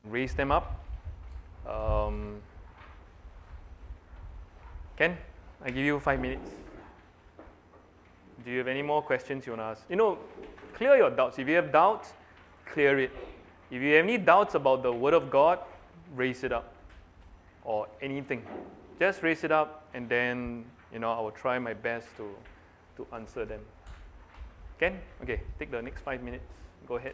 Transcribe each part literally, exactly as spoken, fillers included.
raise them up. Um, Ken, I give you five minutes. Do you have any more questions you want to ask? You know, clear your doubts. If you have doubts, clear it. If you have any doubts about the Word of God, raise it up. Or anything. Just raise it up, and then, you know, I will try my best to, to answer them. Ken? Okay, take the next five minutes. Go ahead.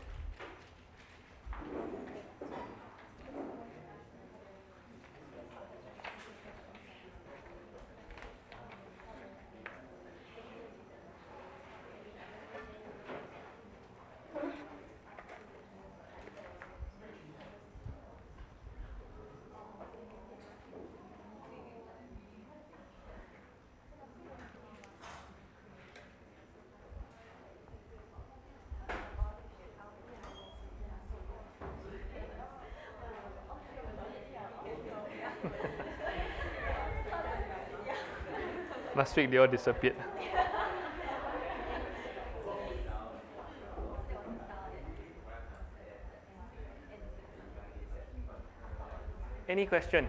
Last week they all disappeared. Any question?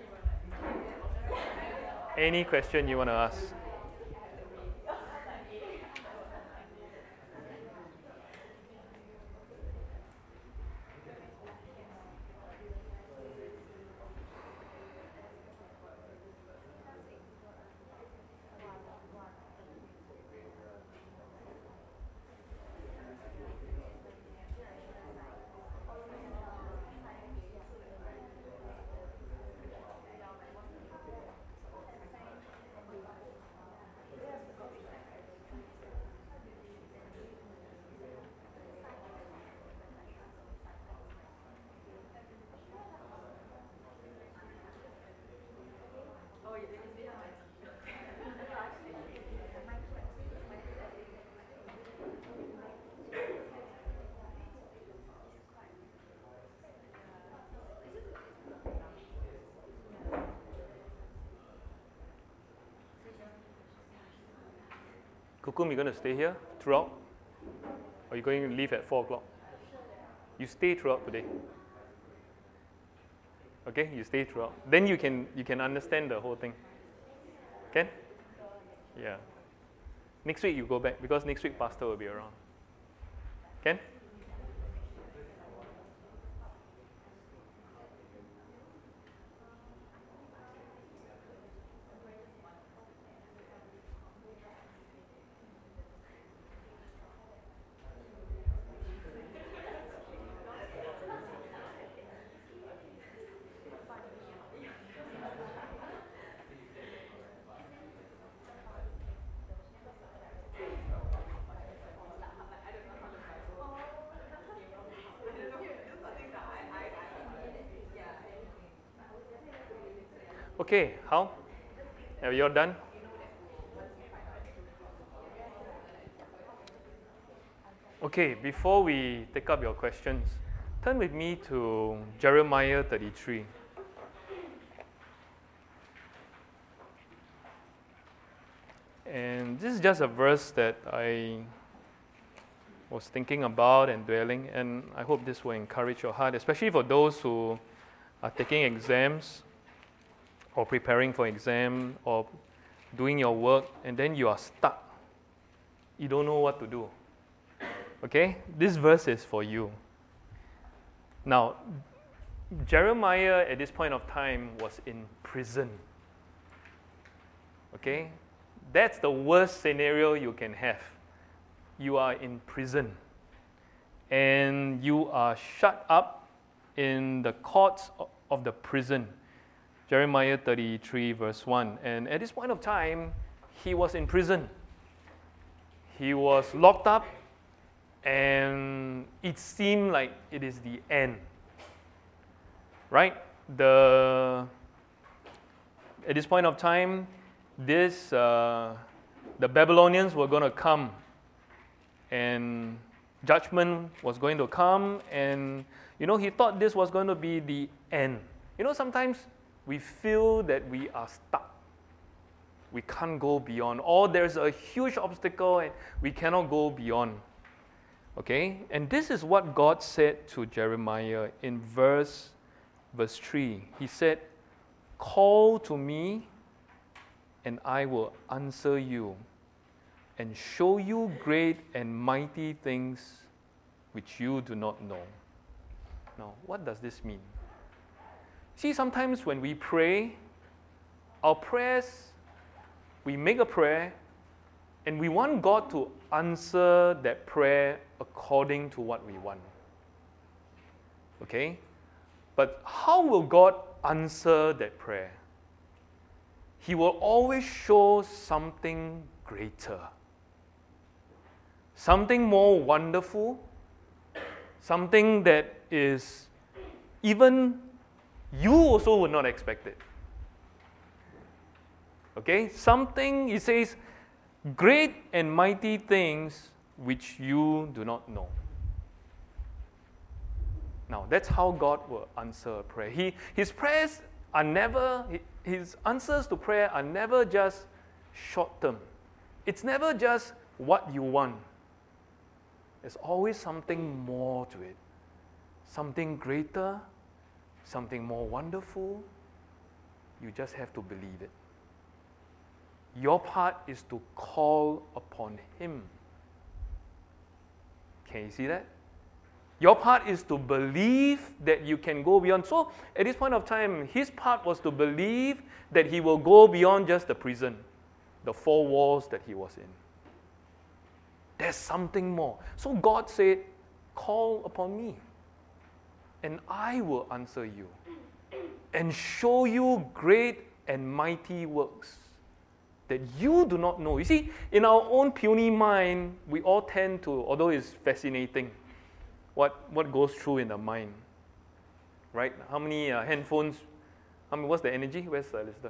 Any question you want to ask? Kukum, you going to stay here throughout? Or are you going to leave at four o'clock? You stay throughout today. Okay, you stay throughout. Then you can you can understand the whole thing. Can? Yeah. Next week you go back, because next week Pastor will be around. Can? Okay, how? Are you all done? Okay, before we take up your questions, turn with me to Jeremiah thirty-three. And this is just a verse that I was thinking about and dwelling, and I hope this will encourage your heart, especially for those who are taking exams or preparing for exam or doing your work, and then you are stuck. You don't know what to do. Okay? This verse is for you. Now, Jeremiah at this point of time was in prison. Okay? That's the worst scenario you can have. You are in prison. And you are shut up in the courts of the prison. Jeremiah thirty-three verse one. And at this point of time, he was in prison. He was locked up, and it seemed like it is the end. Right? The at this point of time, this uh, the Babylonians were going to come, and judgment was going to come, and you know he thought this was going to be the end. You know, sometimes we feel that we are stuck. We can't go beyond. Or there's a huge obstacle and we cannot go beyond. Okay? And this is what God said to Jeremiah in verse verse three, he said, "Call to me, and I will answer you, and show you great and mighty things which you do not know." Now, what does this mean? See, sometimes when we pray, our prayers, we make a prayer, and we want God to answer that prayer according to what we want. Okay? But how will God answer that prayer? He will always show something greater, something more wonderful, something that is even you also would not expect it. Okay? Something, he says, great and mighty things which you do not know. Now, that's how God will answer a prayer. He, his prayers are never, his answers to prayer are never just short term. It's never just what you want. There's always something more to it. Something greater, something more wonderful. You just have to believe it. Your part is to call upon Him. Can you see that? Your part is to believe that you can go beyond. So, at this point of time, his part was to believe that he will go beyond just the prison, the four walls that he was in. There's something more. So, God said, "Call upon me, and I will answer you, and show you great and mighty works that you do not know." You see, in our own puny mind, we all tend to, although it's fascinating, what, what goes through in the mind, right? How many uh, handphones, I mean, what's the energy? Where's the lister?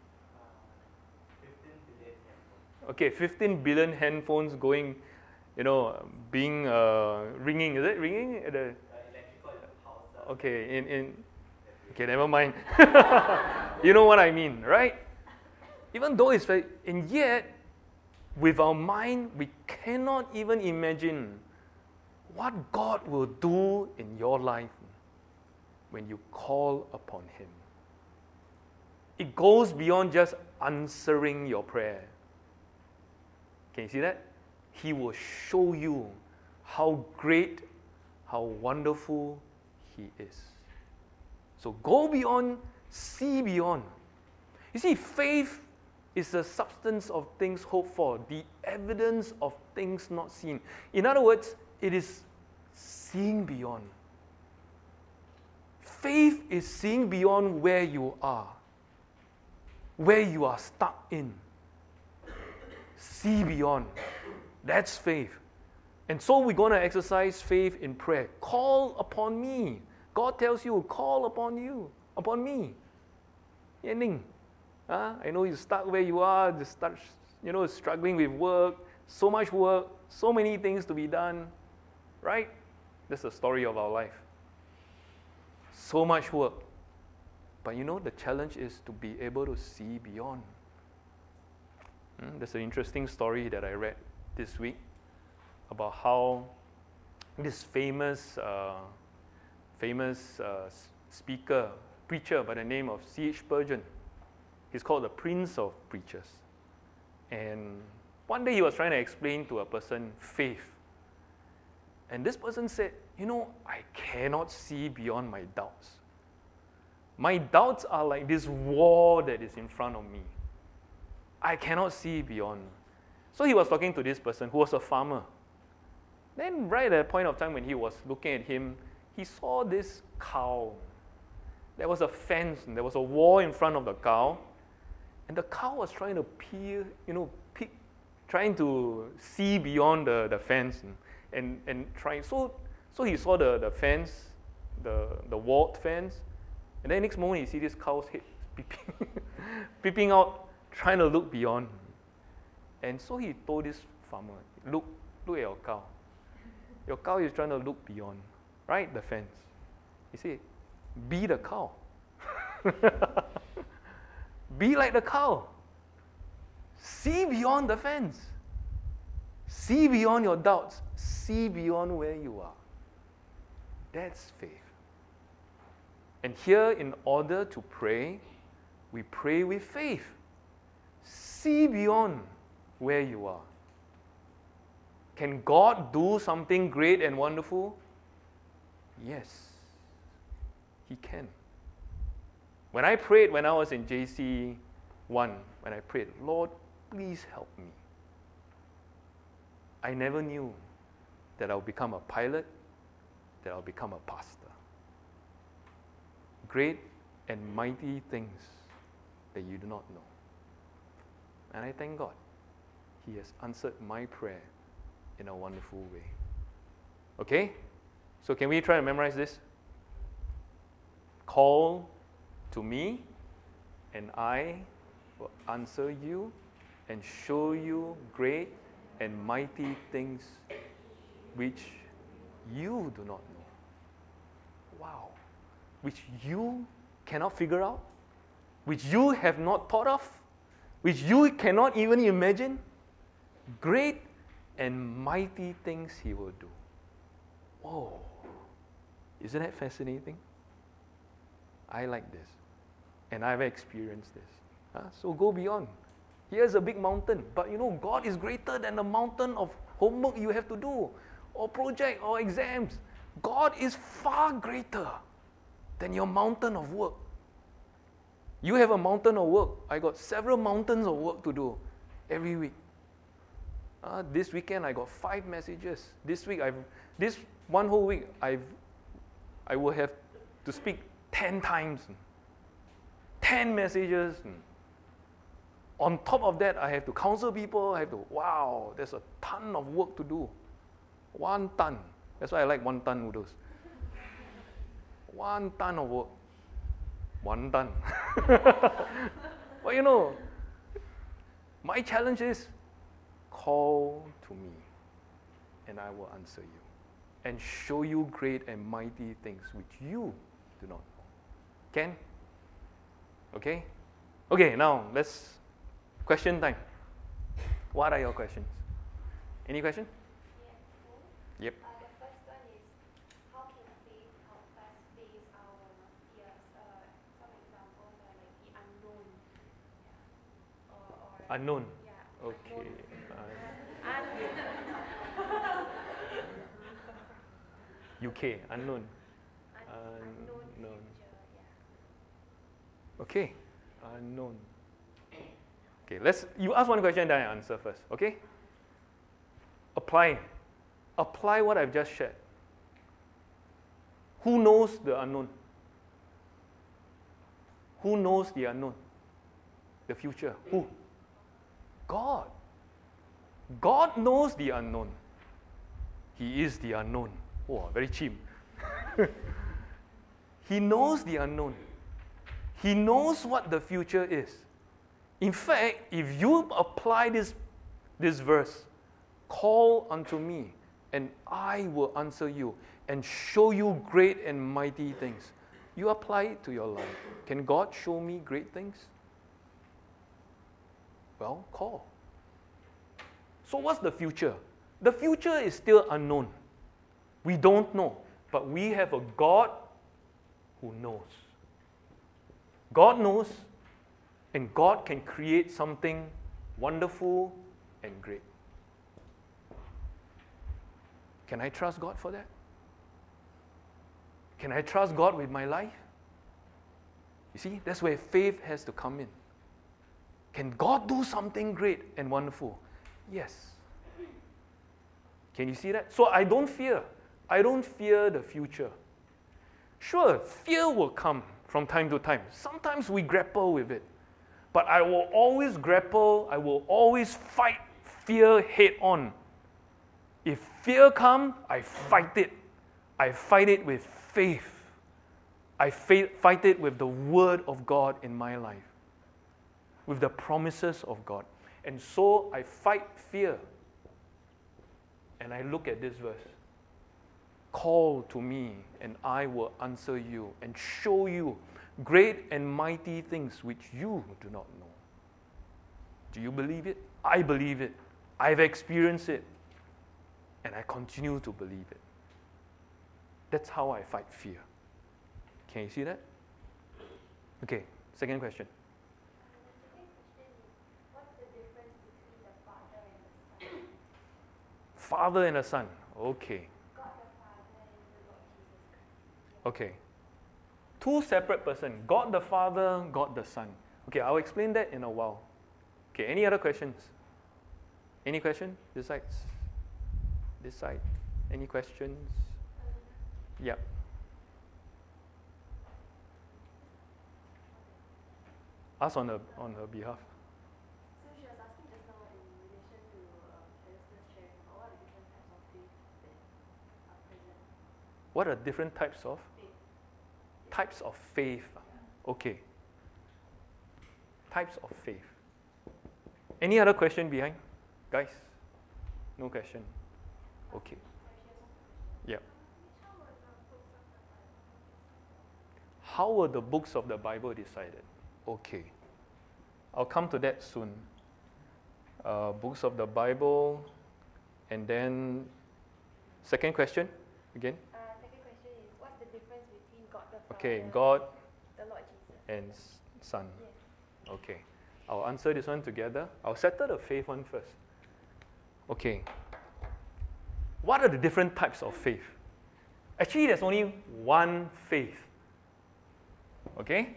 Okay, fifteen billion handphones going, you know, being, uh, ringing, is it ringing? At the, okay, in, in, okay, never mind. You know what I mean, right? Even though it's very, and yet, with our mind, we cannot even imagine what God will do in your life when you call upon Him. It goes beyond just answering your prayer. Can you see that? He will show you how great, how wonderful He is. So go beyond, see beyond. You see, faith is the substance of things hoped for, the evidence of things not seen. In other words, it is seeing beyond. Faith is seeing beyond where you are, where you are stuck in. See beyond. That's faith. And so we're going to exercise faith in prayer. Call upon me. God tells you, call upon you, upon me. Ending. Uh, I know you're stuck where you are, just start, you know, struggling with work, so much work, so many things to be done, right? That's the story of our life. So much work. But you know, the challenge is to be able to see beyond. Hmm? There's an interesting story that I read this week about how this famous, uh, famous uh, speaker, preacher by the name of C H Spurgeon, he's called the Prince of Preachers. And one day he was trying to explain to a person faith. And this person said, you know, I cannot see beyond my doubts. My doubts are like this wall that is in front of me. I cannot see beyond. So he was talking to this person who was a farmer. Then right at a point of time when he was looking at him, he saw this cow. There was a fence, and there was a wall in front of the cow. And the cow was trying to peer, you know, peek, trying to see beyond the, the fence and, and, and trying. So, so he saw the, the fence, the, the walled fence. And then next moment, he see this cow's head peeping, peeping out, trying to look beyond. And so he told this farmer, look, look at your cow. Your cow is trying to look beyond, right? The fence. He said, be the cow. Be like the cow. See beyond the fence. See beyond your doubts. See beyond where you are. That's faith. And here, in order to pray, we pray with faith. See beyond where you are. Can God do something great and wonderful? Yes, He can. When I prayed when I was in J C one, when I prayed, Lord, please help me. I never knew that I'll become a pilot, that I'll become a pastor. Great and mighty things that you do not know. And I thank God. He has answered my prayer in a wonderful way. Okay? So can we try to memorize this? Call to me, and I will answer you and show you great and mighty things which you do not know. Wow. Which you cannot figure out, which you have not thought of, which you cannot even imagine. Great and mighty things He will do. Whoa. Isn't that fascinating? I like this. And I've experienced this. Huh? So go beyond. Here's a big mountain. But you know, God is greater than the mountain of homework you have to do, or project, or exams. God is far greater than your mountain of work. You have a mountain of work. I got several mountains of work to do every week. Uh, this weekend I got five messages. This week I've this one whole week I've I will have to speak ten times. Ten messages. On top of that, I have to counsel people. I have to, wow, there's a ton of work to do. One ton. That's why I like one ton noodles. One ton of work. One ton. But you know, my challenge is call to me and I will answer you and show you great and mighty things which you do not know. Can? Okay? Okay, now let's question time. What are your questions? Any question? Yeah. Yep. Uh, the first one is, how can faith help us face our fears? Uh, some examples are like the unknown. Yeah. Or, or Unknown. Yeah. Okay. Unknown. U K, unknown. Un- unknown Unknown. future. Yeah. Okay, unknown. Okay, let's. You ask one question, then I answer first. Okay. Apply. Apply what I've just shared. Who knows the unknown? Who knows the unknown? The future. Who? God. God knows the unknown. He is the unknown. Oh, very cheap. He knows the unknown. He knows what the future is. In fact, if you apply this, this verse, call unto me, and I will answer you and show you great and mighty things. You apply it to your life. Can God show me great things? Well, call. So what's the future? The future is still unknown. We don't know, but we have a God who knows. God knows, and God can create something wonderful and great. Can I trust God for that? Can I trust God with my life? You see, that's where faith has to come in. Can God do something great and wonderful? Yes. Can you see that? So I don't fear. I don't fear the future. Sure, fear will come from time to time. Sometimes we grapple with it. But I will always grapple, I will always fight fear head on. If fear comes, I fight it. I fight it with faith. I fight it with the Word of God in my life, with the promises of God. And so I fight fear. And I look at this verse. Call to me, and I will answer you and show you great and mighty things which you do not know. Do you believe it? I believe it. I've experienced it. And I continue to believe it. That's how I fight fear. Can you see that? Okay, second question. Father and the Son. Okay. Okay. Two separate persons. God the Father, God the Son. Okay, I'll explain that in a while. Okay, any other questions? Any question? This side? This side? Any questions? Yep. Ask on her, on her behalf. So she was asking just now in relation to um, Alistair's sharing about what are the different types of faith that are present. What are different types of faith? Types of faith. Okay. Types of faith. Any other question behind? Guys? No question. Okay. Yeah. How were the books of the Bible decided? Okay. I'll come to that soon. Uh, books of the Bible, and then second question again. Uh, second question is, what's the difference between God the Father Okay, God the Lord Jesus and s- Son. Yes. Okay. I'll answer this one together. I'll settle the faith one first. Okay. What are the different types of faith? Actually, there's only one faith. Okay?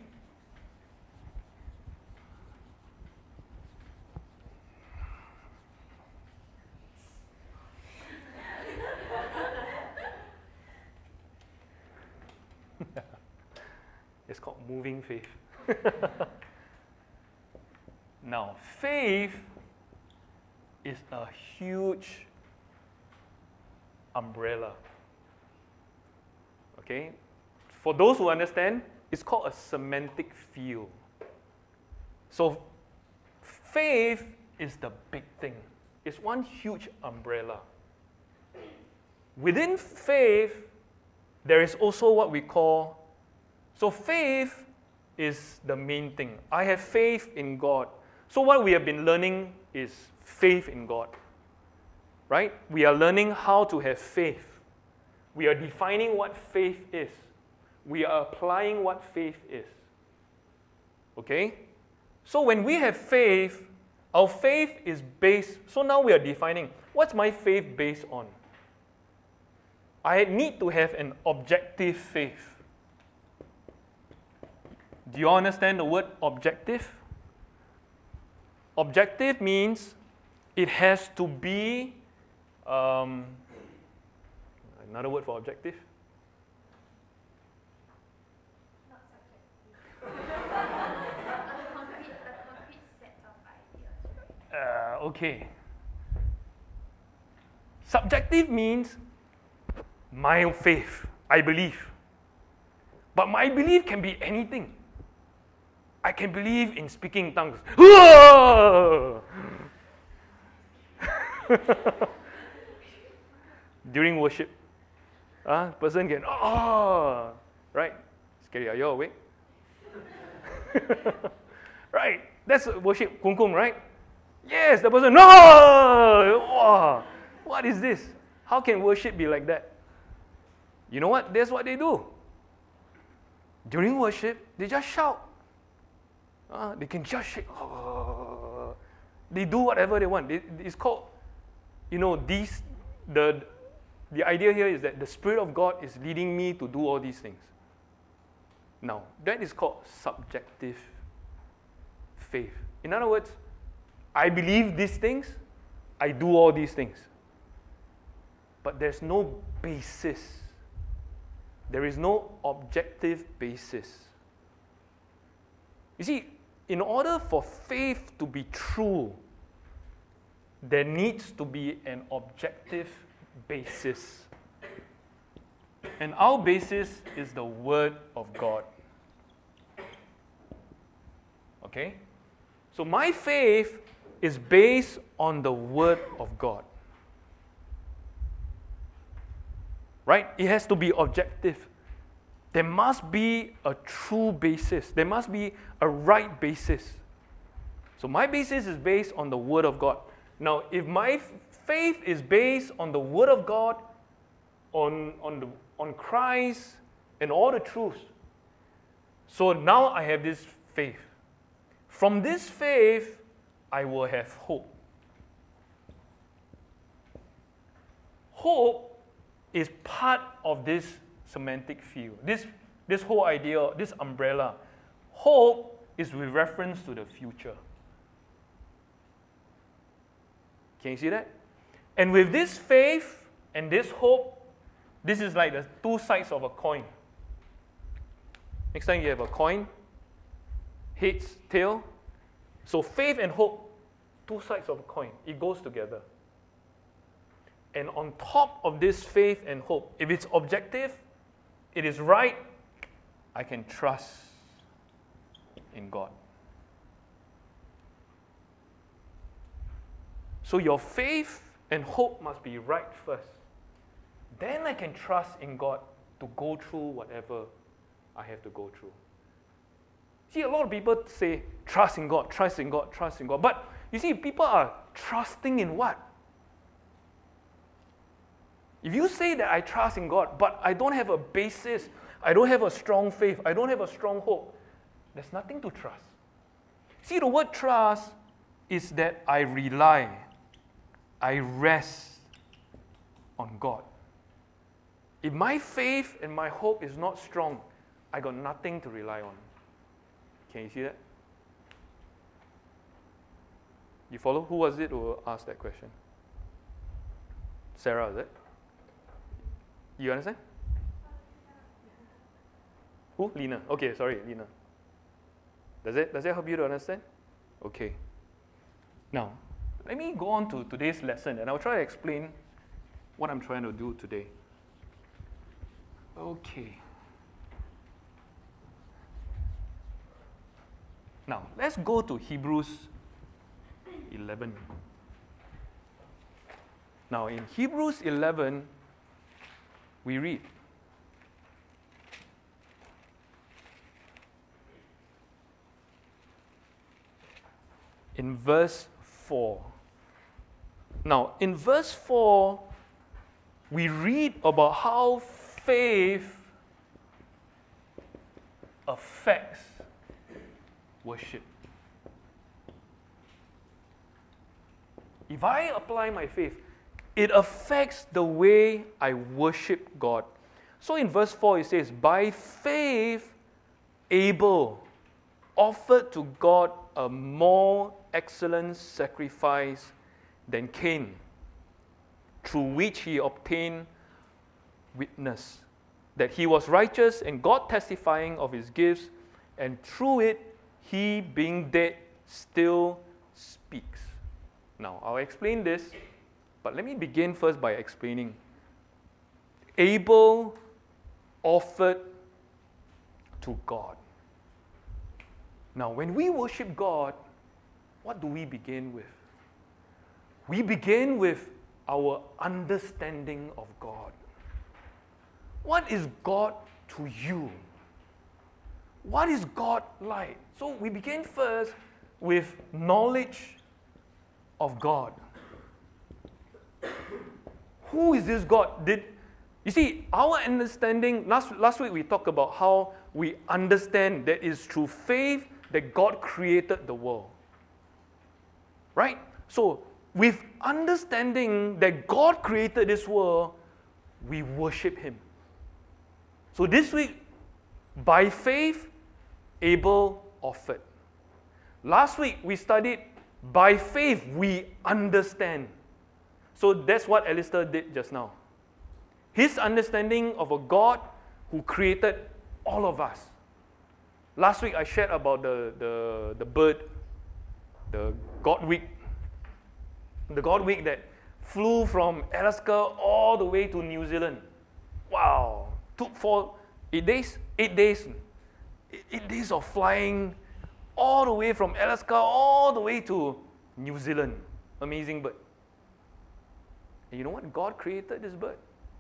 It's called moving faith. Now, faith is a huge umbrella. Okay? For those who understand, it's called a semantic field. So, faith is the big thing. It's one huge umbrella. Within faith, there is also what we call, so faith is the main thing. I have faith in God. So what we have been learning is faith in God. Right? We are learning how to have faith. We are defining what faith is. We are applying what faith is. Okay? So when we have faith, our faith is based, so now we are defining, what's my faith based on? I need to have an objective faith. Do you understand the word objective? Objective means it has to be, um, another word for objective? Not subjective. a, concrete, a concrete set of ideas, right? Uh, okay. Subjective means my faith, I believe. But my belief can be anything. I can believe in speaking tongues. During worship, uh, person can, oh, right? Scary, are you awake? Right, that's worship, kum kum, right? Yes, the person, no! Wow. What is this? How can worship be like that? You know what? That's what they do. During worship, they just shout. Uh, they can just shake. Uh, they do whatever they want. It, it's called, you know, these, the, the idea here is that the Spirit of God is leading me to do all these things. Now, that is called subjective faith. In other words, I believe these things, I do all these things. But there's no basis. There is no objective basis. You see, in order for faith to be true, there needs to be an objective basis. And our basis is the Word of God. Okay? So my faith is based on the Word of God. Right? It has to be objective. There must be a true basis. There must be a right basis. So my basis is based on the Word of God. Now, if my faith is based on the Word of God, on, on, the, on Christ, and all the truths, So now I have this faith. From this faith, I will have hope. Hope is part of this semantic field. This, this whole idea, this umbrella. Hope is with reference to the future. Can you see that? And with this faith and this hope, this is like the two sides of a coin. Next time you have a coin, heads, tail. So faith and hope, two sides of a coin. It goes together. And on top of this faith and hope, if it's objective, it is right, I can trust in God. So your faith and hope must be right first. Then I can trust in God to go through whatever I have to go through. See, a lot of people say, trust in God, trust in God, trust in God. But you see, people are trusting in what? If you say that I trust in God, but I don't have a basis, I don't have a strong faith, I don't have a strong hope, there's nothing to trust. See, the word trust is that I rely, I rest on God. If my faith and my hope is not strong, I got nothing to rely on. Can you see that? You follow? Who was it who asked that question? Sarah, is it? You understand? Who? Lina. Okay, sorry, Lina. Does it, does that help you to understand? Okay. Now, let me go on to today's lesson and I'll try to explain what I'm trying to do today. Okay. Now, let's go to Hebrews eleven. Now, in Hebrews eleven, we read, in verse four. Now, in verse four, we read about how faith affects worship. If I apply my faith, it affects the way I worship God. So in verse four it says, by faith Abel offered to God a more excellent sacrifice than Cain, through which he obtained witness that he was righteous, and God testifying of his gifts, and through it he, being dead, still speaks. Now, I'll explain this, but let me begin first by explaining. Abel offered to God. Now, when we worship God, what do we begin with? We begin with our understanding of God. What is God to you? What is God like? So we begin first with knowledge of God. Who is this God? Did you see our understanding? Last, last week we talked about how we understand that it's through faith that God created the world. Right? So with understanding that God created this world, we worship Him. So this week, by faith, Abel offered. Last week we studied, by faith we understand. So that's what Alistair did just now. His understanding of a God who created all of us. Last week I shared about the, the, the bird, the Godwig. The Godwig that flew from Alaska all the way to New Zealand. Wow. Took four, eight days? Eight days. Eight days of flying all the way from Alaska all the way to New Zealand. Amazing bird. And you know what? God created this bird.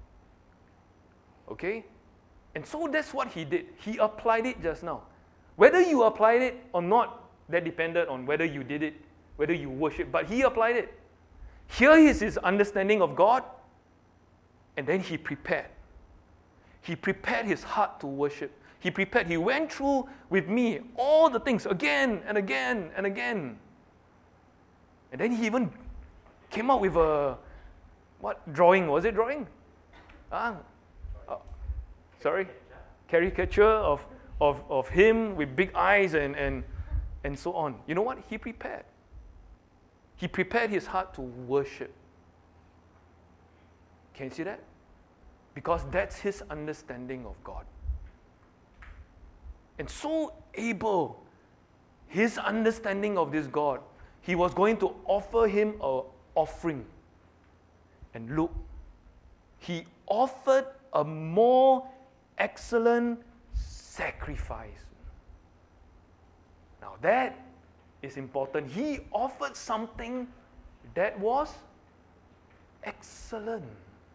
Okay? And so that's what He did. He applied it just now. Whether you applied it or not, that depended on whether you did it, whether you worship. But He applied it. Here is His understanding of God. And then He prepared. He prepared his heart to worship. He prepared. He went through with me all the things again and again and again. And then he even came up with a, what, drawing? Was it drawing? Ah, uh, sorry? Caricature of, of, of him with big eyes and, and, and so on. You know what? He prepared. He prepared his heart to worship. Can you see that? Because that's his understanding of God. And so Abel, his understanding of this God, he was going to offer him an offering. And look, he offered a more excellent sacrifice. Now that is important. He offered something that was excellent.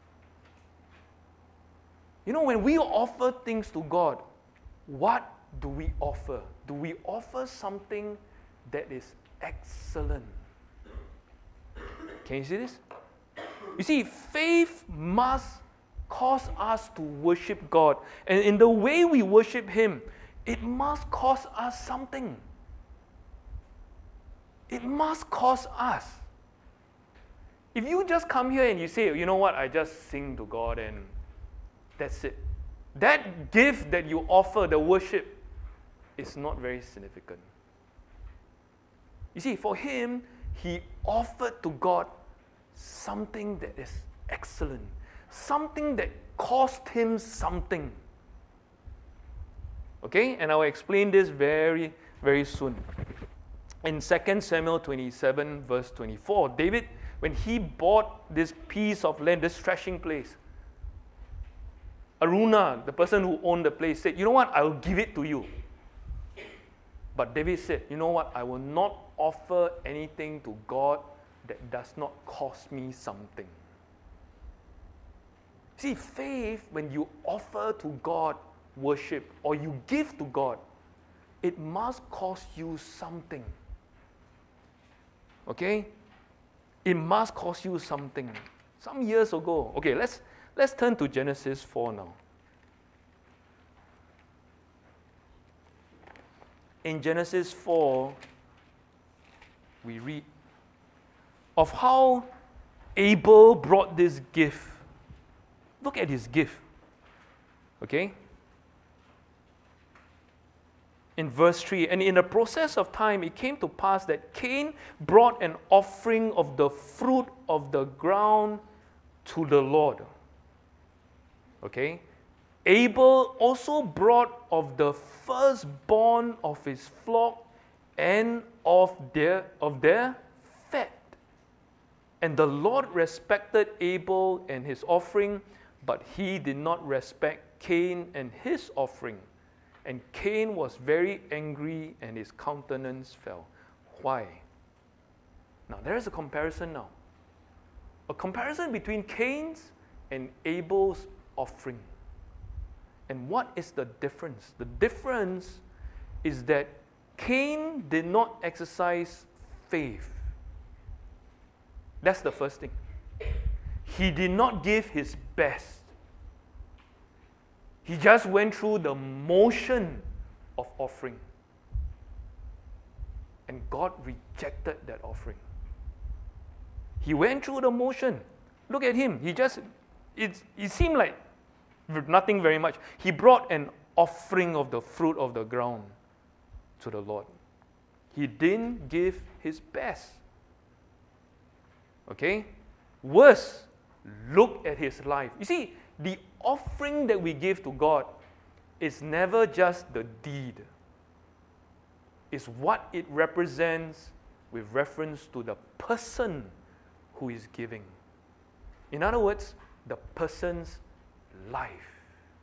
You know, when we offer things to God, what do we offer? Do we offer something that is excellent? Can you see this? You see, faith must cause us to worship God. And in the way we worship Him, it must cost us something. It must cost us. If you just come here and you say, you know what, I just sing to God and that's it. That gift that you offer, the worship, is not very significant. You see, for him, he offered to God something that is excellent, something that cost him something. Okay, and I will explain this very, very soon. In Second Samuel twenty-seven, verse twenty-four, David, when he bought this piece of land, this threshing place, Aruna, the person who owned the place, said, you know what, I will give it to you. But David said, you know what, I will not offer anything to God that does not cost me something. See, faith, when you offer to God worship or you give to God, it must cost you something. Okay? It must cost you something. Some years ago, okay, let's let's turn to Genesis four now. In Genesis four, we read of how Abel brought this gift. Look at his gift. Okay? In verse three, and in the process of time, it came to pass that Cain brought an offering of the fruit of the ground to the Lord. Okay? Abel also brought of the firstborn of his flock and of their, of their fat. And the Lord respected Abel and his offering, but he did not respect Cain and his offering. And Cain was very angry and his countenance fell. Why? Now there is a comparison now. A comparison between Cain's and Abel's offering. And what is the difference? The difference is that Cain did not exercise faith. That's the first thing. He did not give his best. He just went through the motion of offering. And God rejected that offering. He went through the motion. Look at him. He just, it, it seemed like nothing very much. He brought an offering of the fruit of the ground to the Lord. He didn't give his best. Okay? Worse, look at his life. You see, the offering that we give to God is never just the deed. It's what it represents with reference to the person who is giving. In other words, the person's life.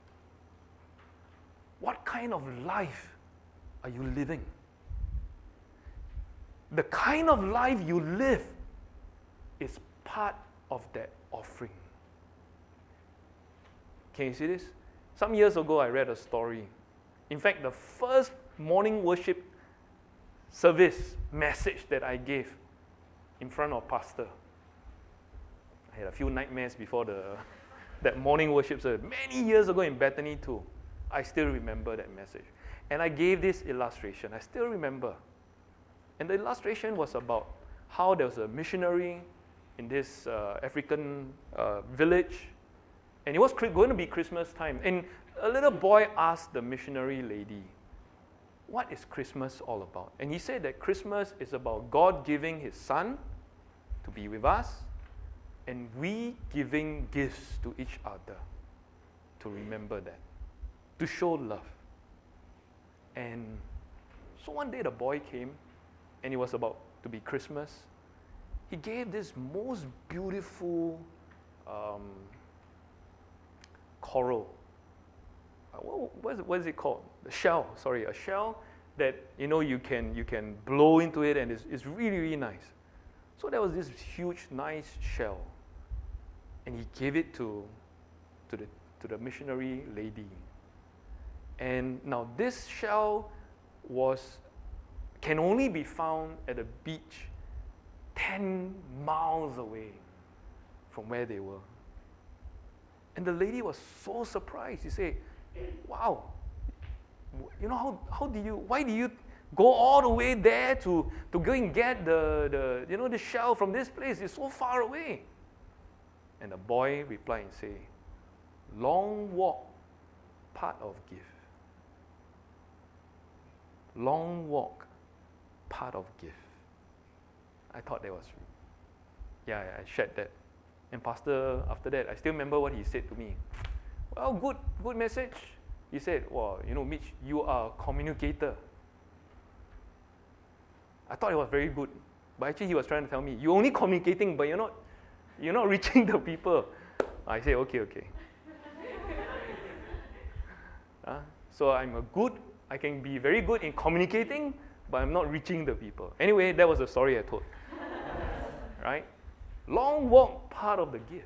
What kind of life are you living? The kind of life you live is part of that offering. Can you see this? Some years ago, I read a story. In fact, the first morning worship service message that I gave in front of pastor. I had a few nightmares before the that morning worship service. Many years ago in Bethany too. I still remember that message. And I gave this illustration. I still remember. And the illustration was about how there was a missionary in this uh, African uh, village. And it was cri- going to be Christmas time. And a little boy asked the missionary lady, what is Christmas all about? And he said that Christmas is about God giving his son to be with us, and we giving gifts to each other to remember that, to show love. And so one day the boy came, and it was about to be Christmas. He gave this most beautiful um, coral. Uh, what, what, is it, what is it called? The shell, sorry, a shell that, you know, you can you can blow into it, and it's, it's really, really nice. So there was this huge, nice shell, and he gave it to, to, the, to the missionary lady. And now this shell was can only be found at a beach ten miles away from where they were. And the lady was so surprised. She said, wow, you know, how, how do you, why do you go all the way there to, to go and get the, the, you know, the shell from this place? It's so far away. And the boy replied and said, long walk, part of gift. Long walk, part of gift. I thought that was, yeah, I shared that. And Pastor, after that, I still remember what he said to me. Well, good, good message. He said, well, you know, Mitch, you are a communicator. I thought it was very good. But actually he was trying to tell me, you're only communicating, but you're not, you're not reaching the people. I said, okay, okay. uh, so I'm a good, I can be very good in communicating, but I'm not reaching the people. Anyway, that was the story I told. Right? Long walk, part of the gift.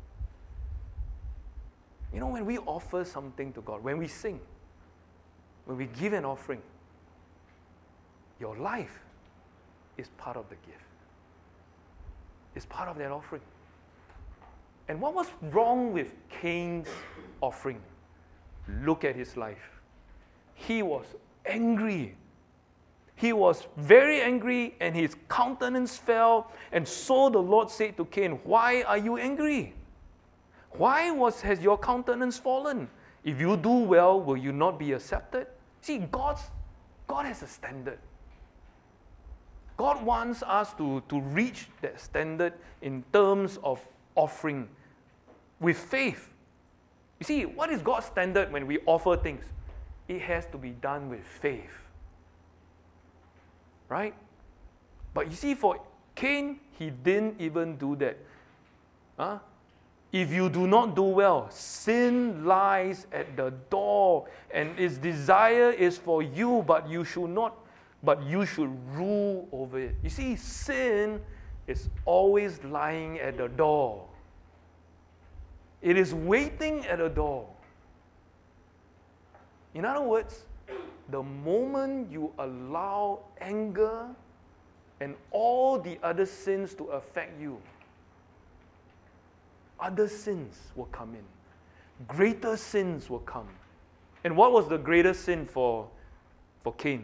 You know, when we offer something to God, when we sing, when we give an offering, your life is part of the gift. It's part of that offering. And what was wrong with Cain's offering? Look at his life. He was angry. He was very angry, and his countenance fell. And so the Lord said to Cain, why are you angry? Why was, has your countenance fallen? If you do well, will you not be accepted? See, God's, God has a standard. God wants us to, to reach that standard in terms of offering with faith. You see, what is God's standard when we offer things? It has to be done with faith. Right? But you see, for Cain, he didn't even do that. Huh? If you do not do well, sin lies at the door, and its desire is for you, but you should not, but you should rule over it. You see, sin is always lying at the door. It is waiting at the door. In other words, the moment you allow anger and all the other sins to affect you, other sins will come in. Greater sins will come. And what was the greatest sin for, for Cain?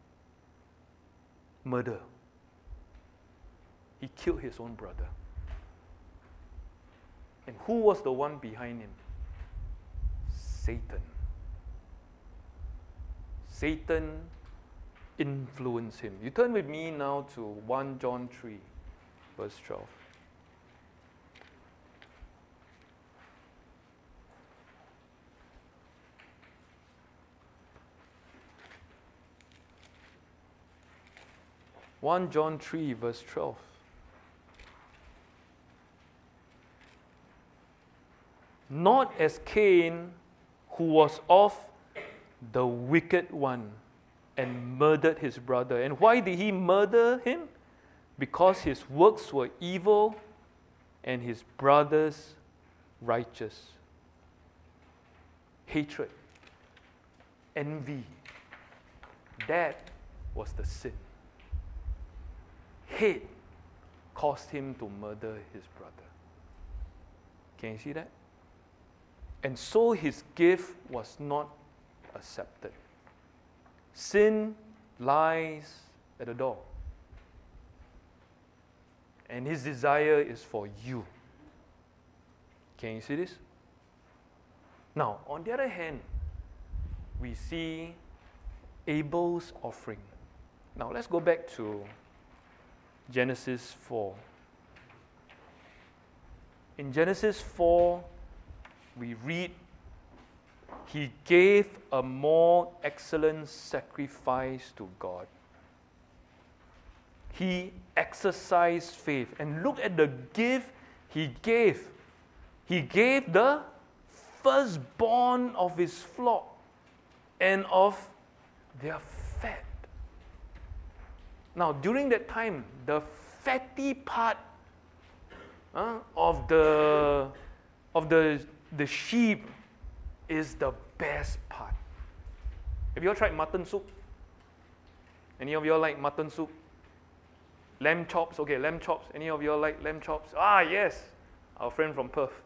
Murder. He killed his own brother. And who was the one behind him? Satan. Satan influenced him. You turn with me now to First John three, verse twelve. First John three, verse twelve. Not as Cain, who was of the wicked one and murdered his brother. And why did he murder him? Because his works were evil and his brothers righteous. Hatred, envy, that was the sin. Hate caused him to murder his brother. Can you see that? And so his gift was not accepted. Sin lies at the door. And his desire is for you. Can you see this? Now, on the other hand, we see Abel's offering. Now, let's go back to Genesis four. In Genesis four, we read, he gave a more excellent sacrifice to God. He exercised faith. And look at the gift he gave. He gave the firstborn of his flock and of their fat. Now, during that time, the fatty part uh, of the of the the sheep is the best part. Have you all tried mutton soup? Any of you all like mutton soup? Lamb chops, okay, lamb chops. Any of you all like lamb chops? Ah, yes, our friend from Perth.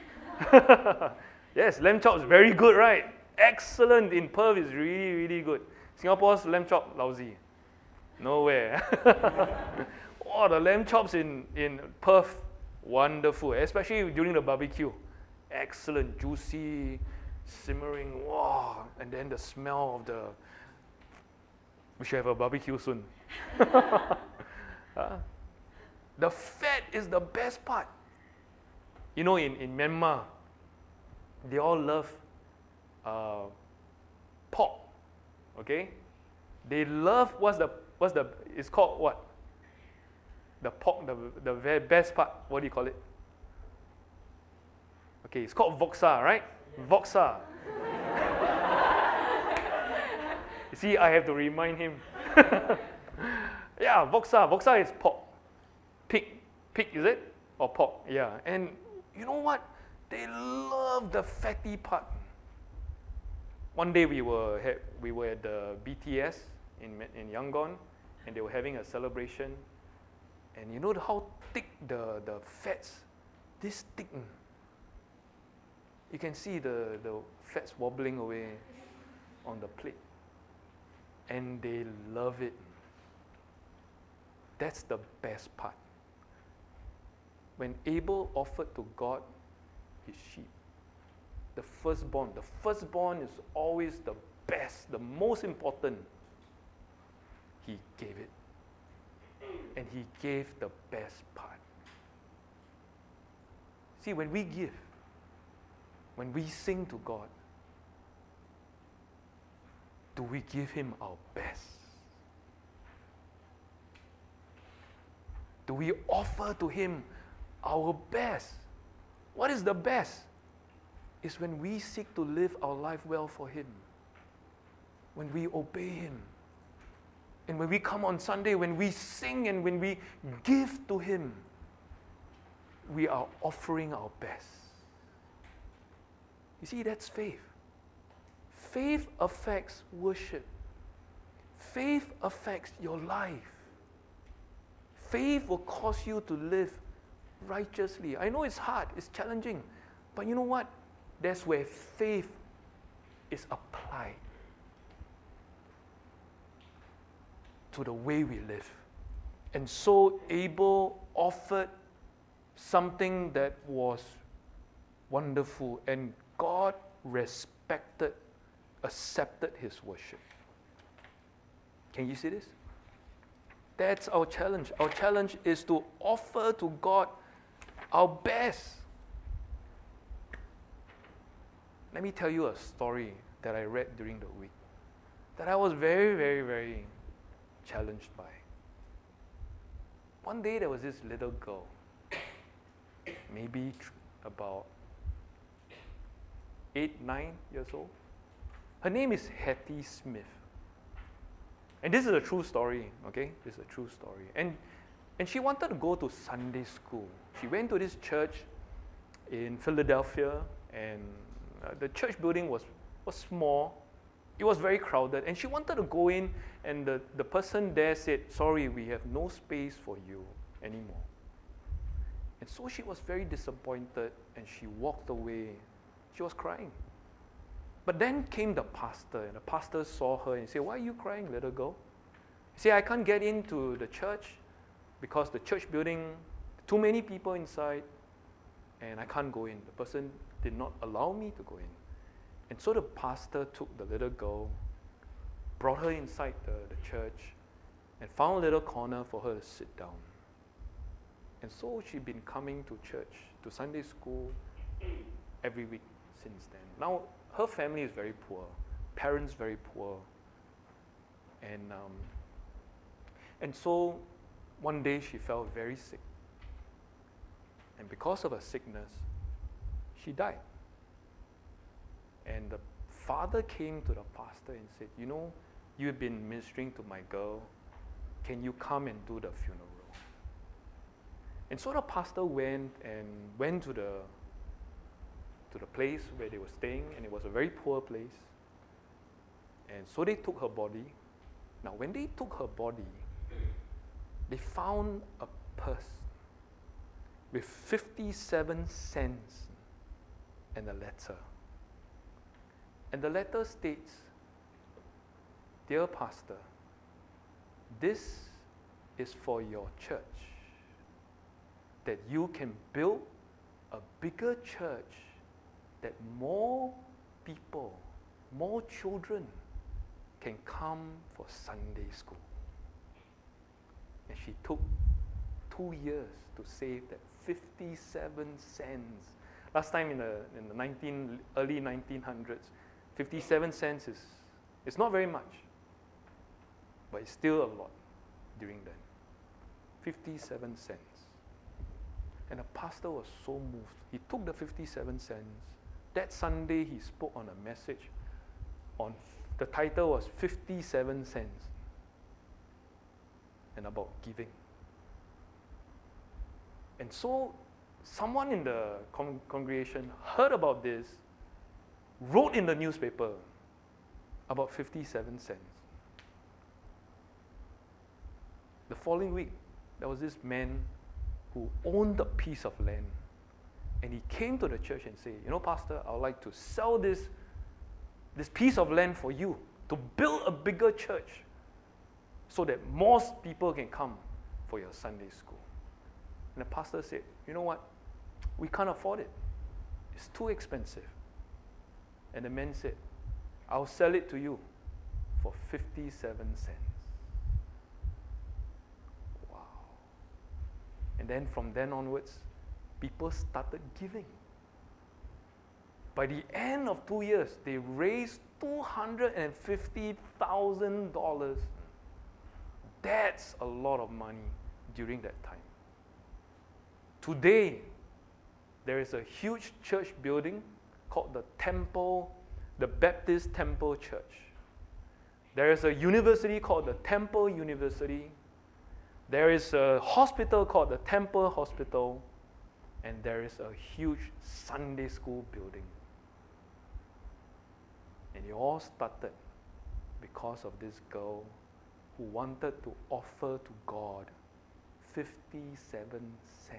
Yes, lamb chops, very good, right? Excellent. In Perth is really, really good. Singapore's lamb chop, lousy. Nowhere. Oh, the lamb chops in, in Perth, wonderful. Especially during the barbecue. Excellent, juicy, simmering. Wow. And then the smell of the... We should have a barbecue soon. uh, the fat is the best part. You know, in, in Myanmar, they all love uh, pork. Okay? They love, what's the, what's the, it's called what? The pork, the, the very best part, what do you call it? Okay, it's called voxa, right? Voxa. You see, I have to remind him. Yeah, voxa. Voxa is pork. Pig. Pig, is it? Or pork, yeah. And you know what? They love the fatty part. One day we were had, we were at the B T S in in Yangon, and they were having a celebration. And you know how thick the, the fats, this thick. You can see the, the fats wobbling away on the plate. And they love it. That's the best part. When Abel offered to God his sheep, the firstborn, the firstborn is always the best, the most important. He gave it. And he gave the best part. See, when we give, when we sing to God, do we give him our best? Do we offer to him our best? What is the best? It's when we seek to live our life well for him. When we obey him. And when we come on Sunday, when we sing and when we give to him, we are offering our best. You see, that's faith. Faith affects worship. Faith affects your life. Faith will cause you to live righteously. I know it's hard, it's challenging, but you know what? That's where faith is applied to the way we live. And so Abel offered something that was wonderful, and God respected, accepted his worship. Can you see this? That's our challenge. Our challenge is to offer to God our best. Let me tell you a story that I read during the week that I was very, very, very challenged by. One day there was this little girl, maybe about eight, nine years old. Her name is Hattie Smith. And this is a true story, okay? This is a true story. And, and she wanted to go to Sunday school. She went to this church in Philadelphia, and uh, the church building was, was small. It was very crowded. And she wanted to go in, and the, the person there said, sorry, we have no space for you anymore. And so she was very disappointed, and she walked away. She was crying. But then came the pastor, and the pastor saw her and said, "Why are you crying, little girl?" He said, "I can't get into the church because the church building, too many people inside, and I can't go in. The person did not allow me to go in." And so the pastor took the little girl, brought her inside the, the church, and found a little corner for her to sit down. And so she'd been coming to church, to Sunday school, every week since then. Now, her family is very poor, parents very poor. And, um, and so one day she felt very sick. And because of her sickness, she died. And the father came to the pastor and said, "You know, you've been ministering to my girl. Can you come and do the funeral?" And so the pastor went and went to the to the place where they were staying, and it was a very poor place. And so they took her body. Now, when they took her body, they found a purse with fifty-seven cents and a letter. And the letter states, "Dear pastor, this is for your church, that you can build a bigger church, that more people, more children can come for Sunday school." And she took two years to save that fifty-seven cents. Last time in the in the nineteen early nineteen hundreds, fifty-seven cents is it's not very much, but it's still a lot during then. fifty-seven cents. And the pastor was so moved. He took the fifty-seven cents. That Sunday he spoke on a message on the title was fifty-seven cents and about giving. And so someone in the con- congregation heard about this, wrote in the newspaper about fifty-seven cents. The following week, there was this man who owned a piece of land, and he came to the church and said, "You know, pastor, I would like to sell this, this piece of land for you to build a bigger church so that more people can come for your Sunday school." And the pastor said, "You know what? We can't afford it. It's too expensive." And the man said, "I'll sell it to you for fifty-seven cents. Wow. And then from then onwards, people started giving. By the end of two years, they raised two hundred fifty thousand dollars. That's a lot of money during that time. Today, there is a huge church building called the Temple, the Baptist Temple Church. There is a university called the Temple University. There is a hospital called the Temple Hospital. And there is a huge Sunday school building. And it all started because of this girl who wanted to offer to God fifty-seven cents.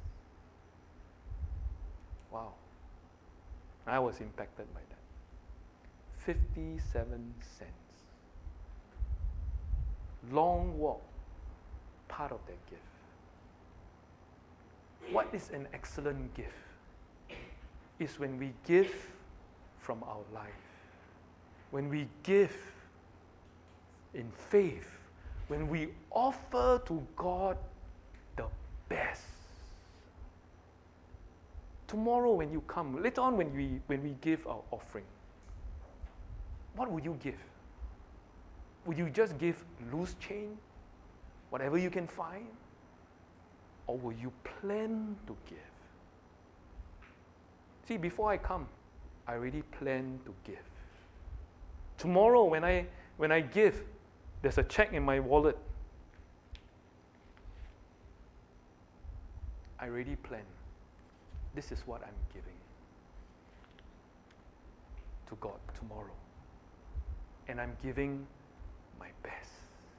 Wow. I was impacted by that. fifty-seven cents. Long walk, part of that gift. What is an excellent gift? Is when we give from our life. When we give in faith. When we offer to God the best. Tomorrow when you come, later on when we when we give our offering, what would you give? Would you just give loose change? Whatever you can find? Or will you plan to give? See, before I come, I already plan to give. Tomorrow when I when I give, there's a check in my wallet. I already plan. This is what I'm giving to God tomorrow. And I'm giving my best.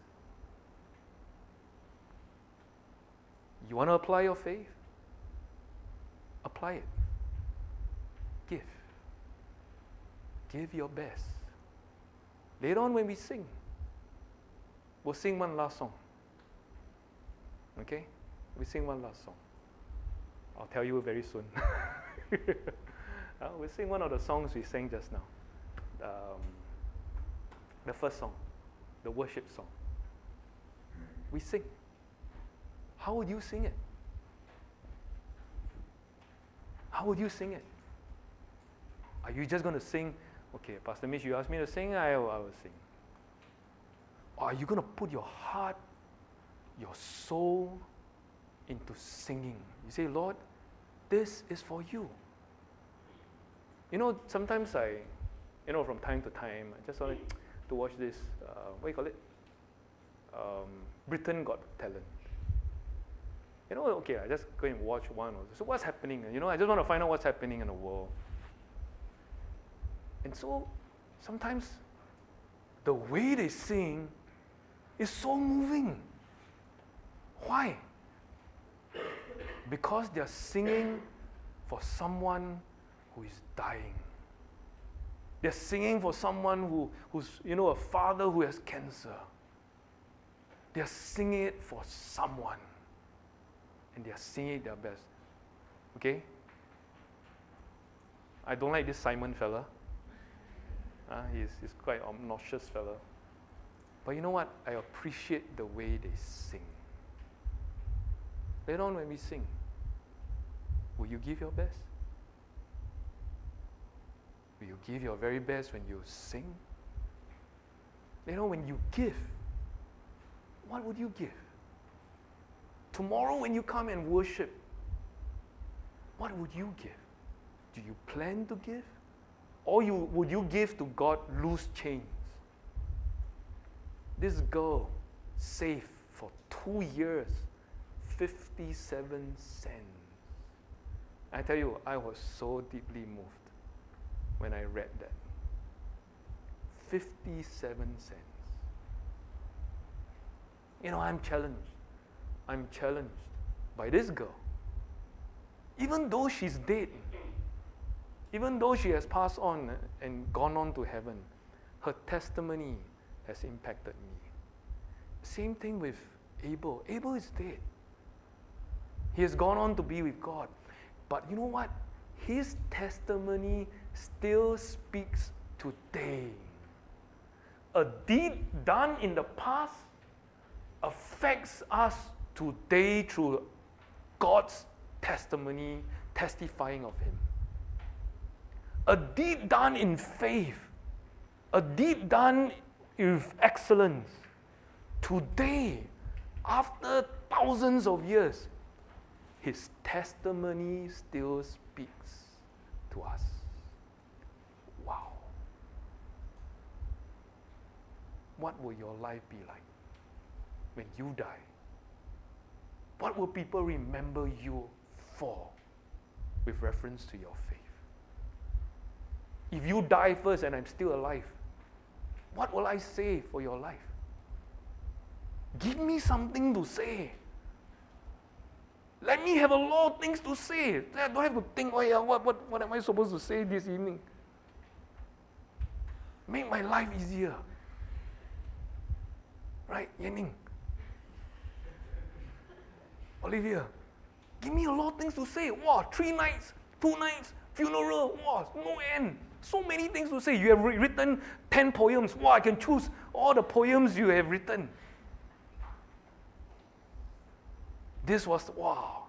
You want to apply your faith? Apply it. Give. Give your best. Later on when we sing, we'll sing one last song. Okay? We sing one last song. I'll tell you very soon. uh, we'll sing one of the songs we sang just now. Um, the first song, the worship song. We sing. How would you sing it? How would you sing it? Are you just going to sing, okay, Pastor Mitch, you asked me to sing, I, I will sing. Or are you going to put your heart, your soul into singing? You say, Lord, this is for you. You know, sometimes I, you know, from time to time, I just wanted to watch this, uh, what do you call it? Um, Britain Got Talent. You know, okay, I just go and watch one. So what's happening? You know, I just want to find out what's happening in the world. And so, sometimes, the way they sing is so moving. Why? Because they're singing for someone who is dying. They're singing for someone who, who's, you know, a father who has cancer. They're singing it for someone. And they're singing it their best. Okay? I don't like this Simon fella. Uh, he's, he's quite an obnoxious fella. But you know what? I appreciate the way they sing. Later on when we sing, will you give your best? Will you give your very best when you sing? Later on when you give, what would you give? Tomorrow when you come and worship, what would you give? Do you plan to give? Or you, would you give to God loose chains? This girl saved for two years, fifty-seven cents. I tell you, I was so deeply moved when I read that. fifty-seven cents. You know, I'm challenged. I'm challenged by this girl. Even though she's dead, even though she has passed on and gone on to heaven, her testimony has impacted me. Same thing with Abel. Abel is dead. He has gone on to be with God. But you know what? His testimony still speaks today. A deed done in the past affects us today through God's testimony, testifying of Him. A deed done in faith, a deed done with excellence, today, after thousands of years, His testimony still speaks to us. Wow. What will your life be like when you die? What will people remember you for with reference to your faith? If you die first and I'm still alive, what will I say for your life? Give me something to say. Let me have a lot of things to say. I don't have to think, oh yeah, what, what, what am I supposed to say this evening? Make my life easier. Right, Yanning? Olivia, give me a lot of things to say. Wow, three nights, two nights, funeral, wow, no end. So many things to say. You have re- written ten poems. Wow, I can choose all the poems you have written. This was, wow.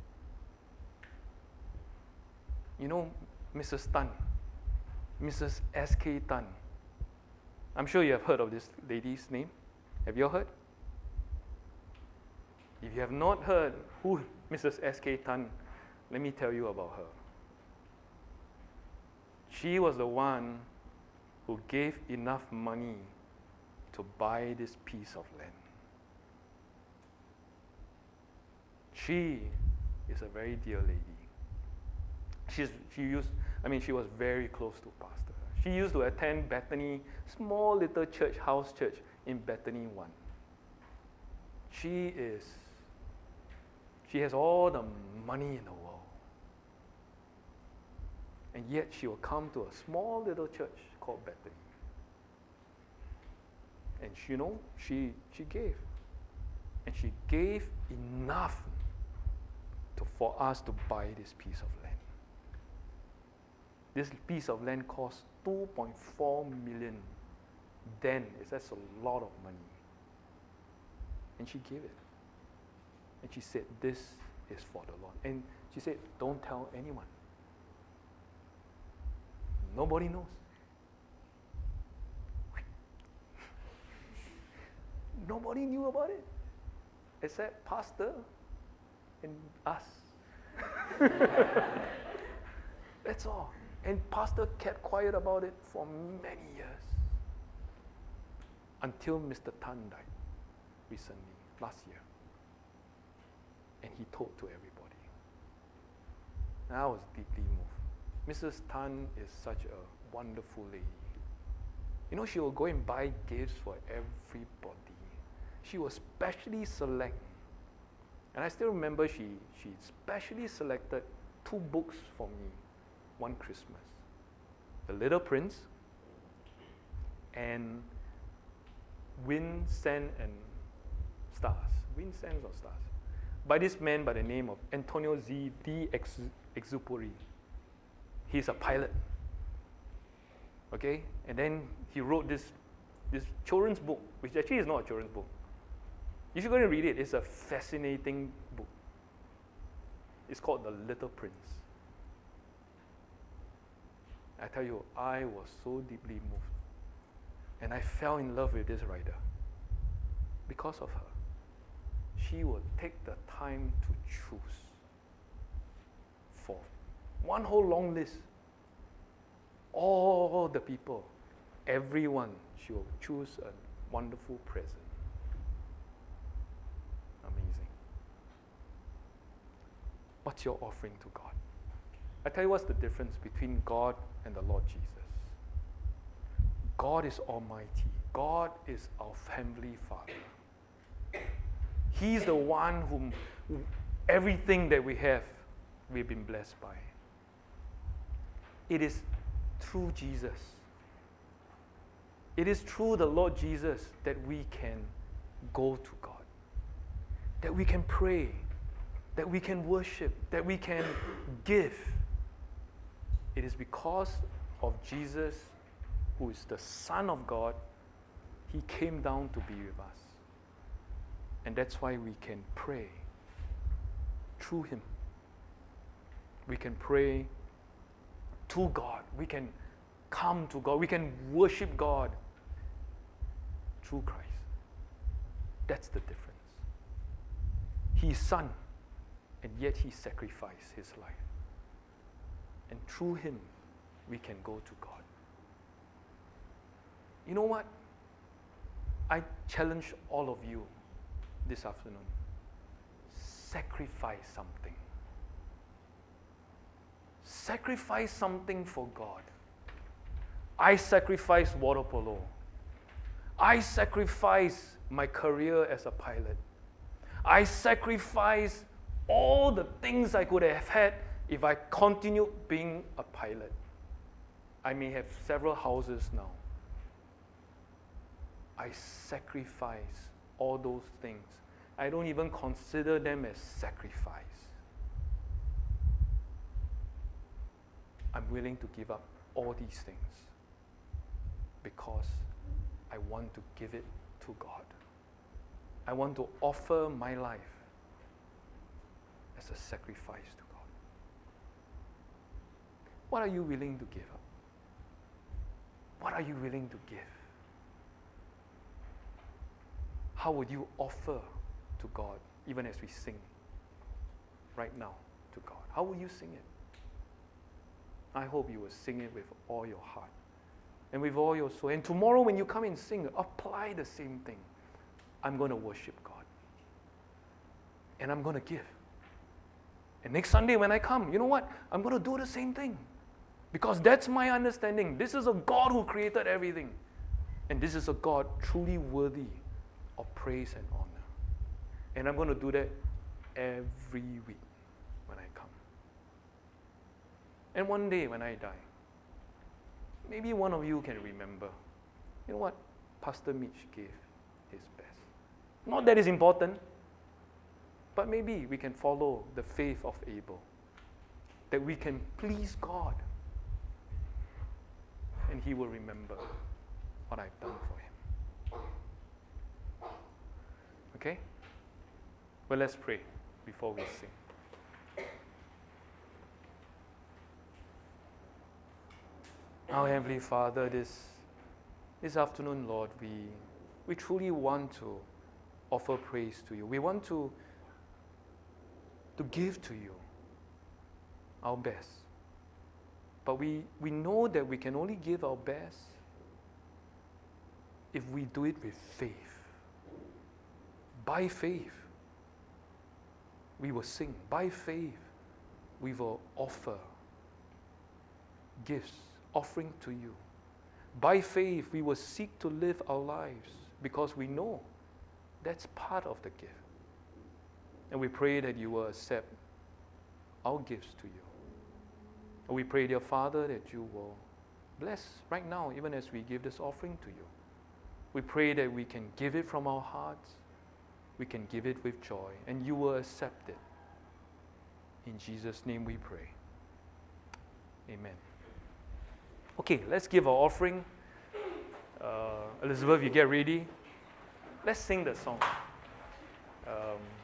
You know, Missus Tan, Missus S K Tan. I'm sure you have heard of this lady's name. Have you all heard? If you have not heard who Missus S K Tan, let me tell you about her. She was the one who gave enough money to buy this piece of land. She is a very dear lady. She's, she used, I mean, she was very close to Pastor. She used to attend Bethany, small little church, house church in Bethany one. She is, she has all the money in the world. And yet she will come to a small little church called Bethany. And you know, she, she gave. And she gave enough to, for us to buy this piece of land. This piece of land cost two point four million. Then, that's a lot of money. And she gave it. And she said, this is for the Lord. And she said, don't tell anyone. Nobody knows. Nobody knew about it except pastor and us. That's all. And pastor kept quiet about it for many years. Until Mister Tan died recently, last year. And he told to everybody. And I was deeply moved. Missus Tan is such a wonderful lady. You know, she will go and buy gifts for everybody. She will specially select. And I still remember she, she specially selected two books for me one Christmas. The Little Prince and Wind, Sand, and Stars. Wind, Sands, or Stars. By this man by the name of Antonio Z. D. Exupery. He's a pilot. Okay? And then he wrote this, this children's book, which actually is not a children's book. You should go and read it. It's a fascinating book. It's called The Little Prince. I tell you, I was so deeply moved. And I fell in love with this writer because of her. She will take the time to choose for one whole long list. All the people, everyone, she will choose a wonderful present. Amazing. What's your offering to God? I tell you what's the difference between God and the Lord Jesus. God is almighty. God is our Heavenly Father. He's the one whom everything that we have, we've been blessed by. It is through Jesus. It is through the Lord Jesus that we can go to God, that we can pray, that we can worship, that we can give. It is because of Jesus, who is the Son of God. He came down to be with us. And that's why we can pray through Him. We can pray to God. We can come to God. We can worship God through Christ. That's the difference. He is Son, and yet He sacrificed His life. And through Him, we can go to God. You know what? I challenge all of you this afternoon. Sacrifice something. Sacrifice something for God. I sacrifice water polo. I sacrifice my career as a pilot. I sacrifice all the things I could have had if I continued being a pilot. I may have several houses now. I sacrifice all those things. I don't even consider them as sacrifice. I'm willing to give up all these things because I want to give it to God. I want to offer my life as a sacrifice to God. What are you willing to give up? What are you willing to give? How would you offer to God, even as we sing right now to God? How will you sing it? I hope you will sing it with all your heart and with all your soul. And tomorrow when you come and sing, apply the same thing. I'm going to worship God. And I'm going to give. And next Sunday when I come, you know what? I'm going to do the same thing. Because that's my understanding. This is a God who created everything. And this is a God truly worthy of praise and honor. And I'm going to do that every week when I come. And one day when I die, maybe one of you can remember, you know what, Pastor Mitch gave his best. Not that it's important, but maybe we can follow the faith of Abel, that we can please God, and He will remember what I've done for Him. Okay? Well, let's pray before we sing. Our Heavenly Father, this, this afternoon, Lord, we, we truly want to offer praise to You. We want to, to give to You our best. But we, we know that we can only give our best if we do it with faith. By faith, we will sing. By faith, we will offer gifts, offering to You. By faith, we will seek to live our lives because we know that's part of the gift. And we pray that You will accept our gifts to You. And we pray, dear Father, that You will bless right now, even as we give this offering to You. We pray that we can give it from our hearts, we can give it with joy, and You will accept it. In Jesus' name we pray. Amen. Okay, let's give our offering. Uh, Elizabeth, you get ready. Let's sing the song. Um,